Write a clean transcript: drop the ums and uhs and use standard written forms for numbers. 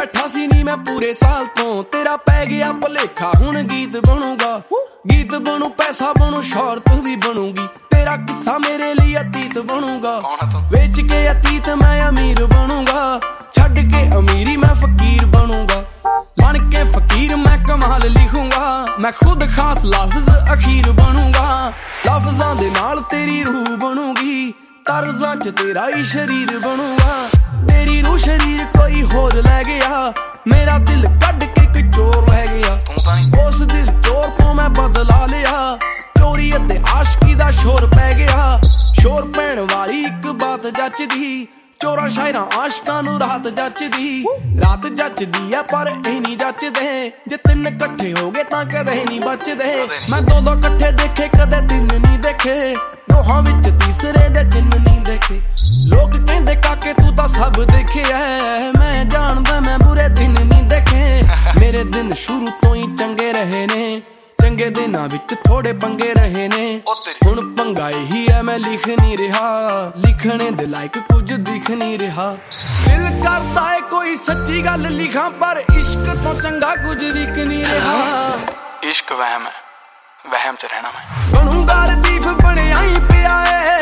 बैठा सी नी मैं पूरे साल तो तेरा पै गया भुलेखा हुण गीत बनूगा गीत बनू पैसा बनू शौहरत भी बनूगी तेरा किस्सा मेरे लिए अतीत बनूगा बेच के अतीत मैं अमीर बनूंगा छड़ के अमीरी मैं फकीर बनूंगा बन के फकीर मैं कमाल लिखूंगा मैं खुद खास लफ्ज अखीर बनूंगा लफ्जां दे नाल तेरी रूह बनूगी तर्जां च तेरा ही शरीर बनूंगा तेरी रूह शरीर कोई होर लै गया मेरा दिल कड के कोई चोर लै गया उस दिल चोर तो मैं बदला लिया चोरी अते आशकी दा शोर पै गया शोर पैण वाली एक बात जचदी चोरां शायरां आशकां नूं रात जचदी रात जचदी है पर ए नहीं जचदे जे तिन इकट्ठे हो गए तां कदे नहीं बचदे मैं दो दो इकट्ठे देखे कदे तिन नहीं देखे दोहां विच तीसरे दे चिन्ह नहीं देखे लोग कहंदे काके तू तां सब देखे है मैं जानदा मैं बुरे दिन नहीं देखे मेरे दिन शुरू तो ही चंगे रहे ने चंगे दिनां विच थोड़े पंगे रहे ने हुण पंगा ही है मैं लिख नहीं रहा लिखने दे लायक कुछ दिख नहीं रहा दिल करदा है कोई सच्ची गल लिखां पर इश्क तो चंगा कुछ दिख नहीं रहा इश्क वहम है वहम च रहना मैं बनूंगा रदीफ बने आई पिया है